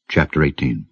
Chapter 18.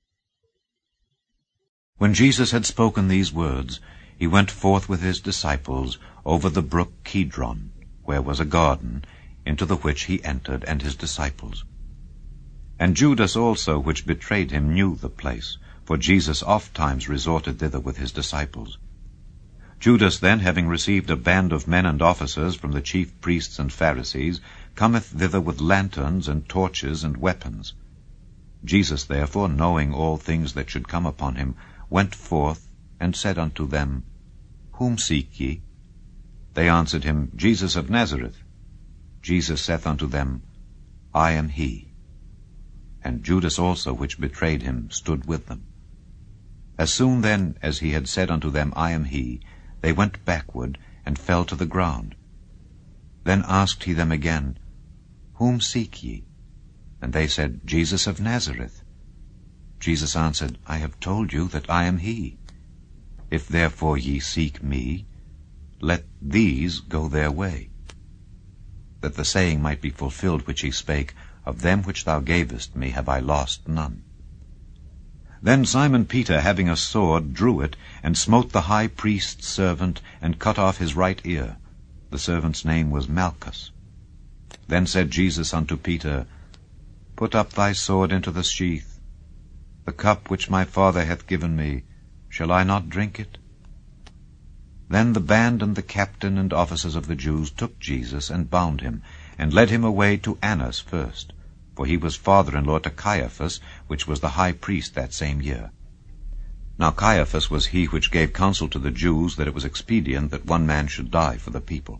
When Jesus had spoken these words, he went forth with his disciples over the brook Kidron, where was a garden, into the which he entered, and his disciples. And Judas also, which betrayed him, knew the place, for Jesus ofttimes resorted thither with his disciples. Judas then, having received a band of men and officers from the chief priests and Pharisees, cometh thither with lanterns and torches and weapons. Jesus therefore, knowing all things that should come upon him, went forth, and said unto them, Whom seek ye? They answered him, Jesus of Nazareth. Jesus saith unto them, I am he. And Judas also, which betrayed him, stood with them. As soon then as he had said unto them, I am he, they went backward, and fell to the ground. Then asked he them again, Whom seek ye? And they said, Jesus of Nazareth. Jesus answered, I have told you that I am he. If therefore ye seek me, let these go their way. That the saying might be fulfilled which he spake, Of them which thou gavest me have I lost none. Then Simon Peter, having a sword, drew it, and smote the high priest's servant, and cut off his right ear. The servant's name was Malchus. Then said Jesus unto Peter, Put up thy sword into the sheath. The cup which my Father hath given me, shall I not drink it? Then the band and the captain and officers of the Jews took Jesus, and bound him, and led him away to Annas first, for he was father-in-law to Caiaphas, which was the high priest that same year. Now Caiaphas was he which gave counsel to the Jews that it was expedient that one man should die for the people.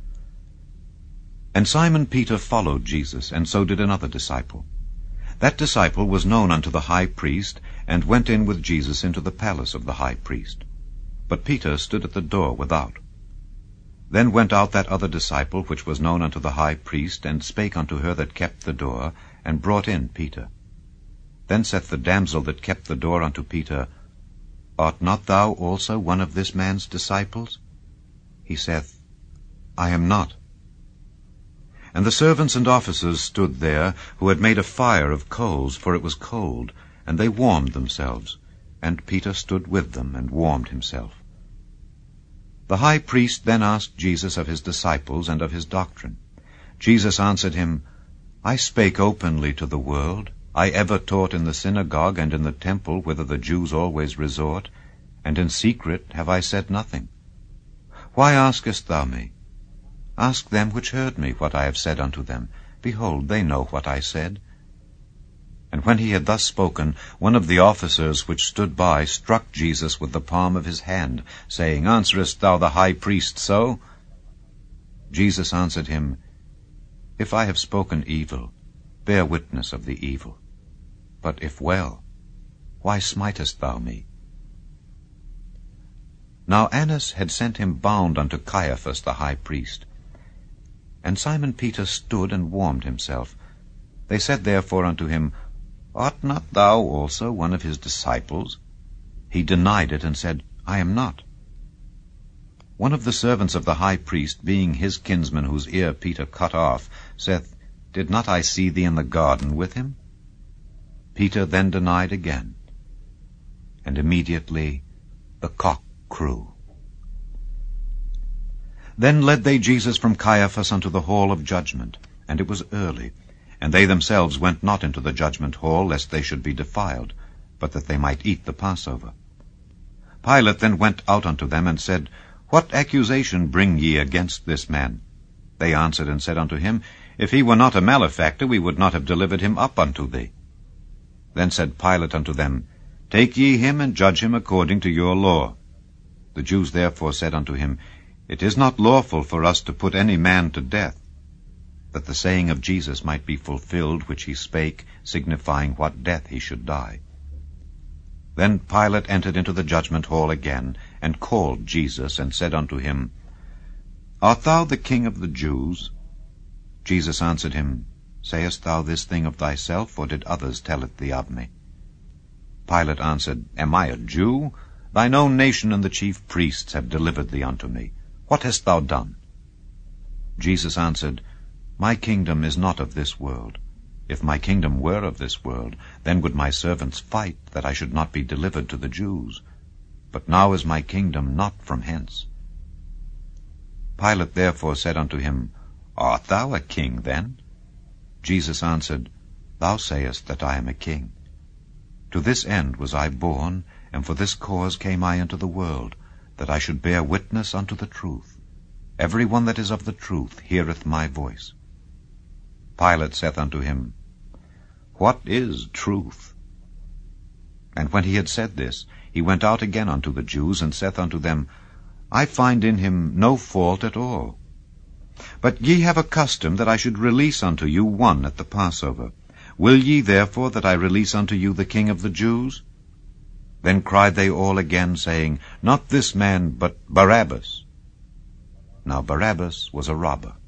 And Simon Peter followed Jesus, and so did another disciple. That disciple was known unto the high priest, and went in with Jesus into the palace of the high priest. But Peter stood at the door without. Then went out that other disciple, which was known unto the high priest, and spake unto her that kept the door, and brought in Peter. Then saith the damsel that kept the door unto Peter, Art not thou also one of this man's disciples? He saith, I am not. And the servants and officers stood there, who had made a fire of coals, for it was cold, and they warmed themselves. And Peter stood with them, and warmed himself. The high priest then asked Jesus of his disciples, and of his doctrine. Jesus answered him, I spake openly to the world. I ever taught in the synagogue, and in the temple, whither the Jews always resort, and in secret have I said nothing. Why askest thou me? Ask them which heard me what I have said unto them. Behold, they know what I said. And when he had thus spoken, one of the officers which stood by struck Jesus with the palm of his hand, saying, Answerest thou the high priest so? Jesus answered him, If I have spoken evil, bear witness of the evil. But if well, why smitest thou me? Now Annas had sent him bound unto Caiaphas the high priest. And Simon Peter stood and warmed himself. They said therefore unto him, Art not thou also one of his disciples? He denied it, and said, I am not. One of the servants of the high priest, being his kinsman whose ear Peter cut off, saith, Did not I see thee in the garden with him? Peter then denied again. And immediately the cock crew. Then led they Jesus from Caiaphas unto the hall of judgment, and it was early. And they themselves went not into the judgment hall, lest they should be defiled, but that they might eat the Passover. Pilate then went out unto them, and said, What accusation bring ye against this man? They answered and said unto him, If he were not a malefactor, we would not have delivered him up unto thee. Then said Pilate unto them, Take ye him, and judge him according to your law. The Jews therefore said unto him, It is not lawful for us to put any man to death, that the saying of Jesus might be fulfilled, which he spake, signifying what death he should die. Then Pilate entered into the judgment hall again, and called Jesus, and said unto him, Art thou the King of the Jews? Jesus answered him, Sayest thou this thing of thyself, or did others tell it thee of me? Pilate answered, Am I a Jew? Thine own nation and the chief priests have delivered thee unto me. What hast thou done? Jesus answered, My kingdom is not of this world. If my kingdom were of this world, then would my servants fight, that I should not be delivered to the Jews. But now is my kingdom not from hence. Pilate therefore said unto him, Art thou a king then? Jesus answered, Thou sayest that I am a king. To this end was I born, and for this cause came I into the world, that I should bear witness unto the truth. Every one that is of the truth heareth my voice. Pilate saith unto him, What is truth? And when he had said this, he went out again unto the Jews, and saith unto them, I find in him no fault at all. But ye have a custom that I should release unto you one at the Passover. Will ye therefore that I release unto you the King of the Jews? Then cried they all again, saying, Not this man, but Barabbas. Now Barabbas was a robber.